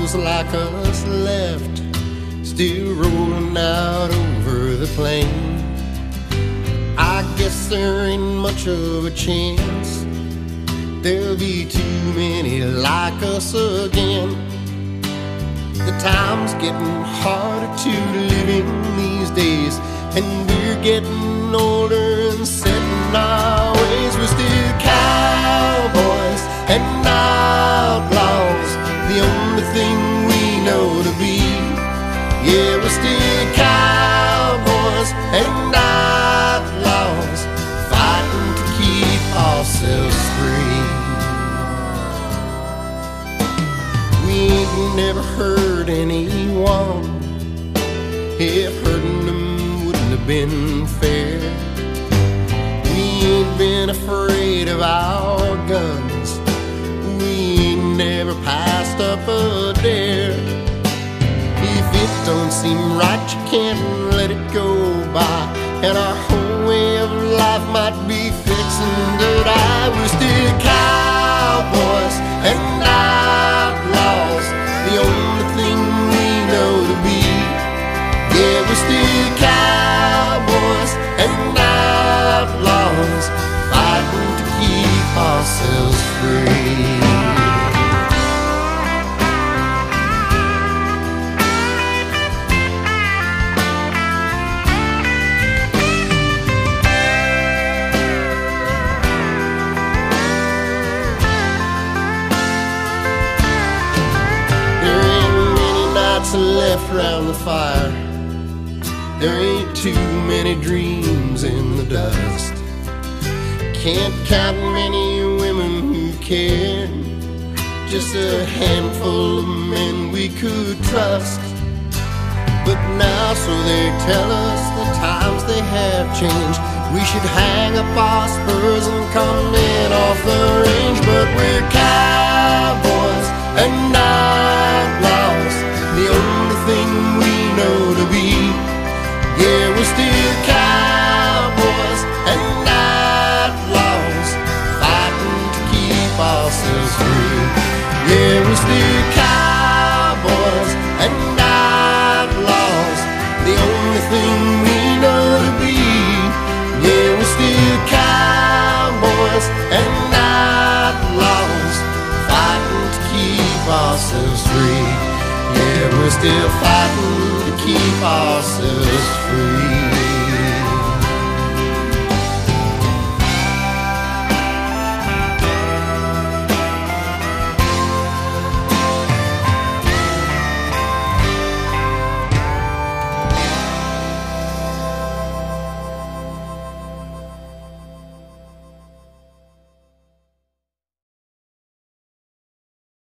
those like us left, still rolling out over the plain. I guess there ain't much of a chance there'll be too many like us again. The time's getting harder to live in these days, and we're getting older and set in our ways. We're still cowboys and outlaws, the only thing we know to be. Yeah, we're still cowboys and outlaws, fighting to keep ourselves free. We ain't never hurt anyone, if hurting them wouldn't have been fair. We ain't been afraid of our guns, we ain't never passed up a dare. If it don't seem right, you can't let it go by, and our whole way of life might be fixing to die. We're still cowboys and outlaws, the only thing we know to be. Yeah, we're still cowboys and outlaws, fighting to keep ourselves free. Left round the fire, there ain't too many dreams in the dust. Can't count many women who cared, just a handful of men we could trust. But now, so they tell us, the times they have changed. We should hang up our spurs and come in off the range. But we're cowboys and outlaws, the only thing we know to be. Yeah, we're still cowboys and outlaws, fighting to keep ourselves free. Yeah, we're still cowboys and outlaws, the only thing we know to be. Yeah, we're still cowboys and outlaws, fighting to keep ourselves free. Yeah, we're still fighting to keep ourselves free.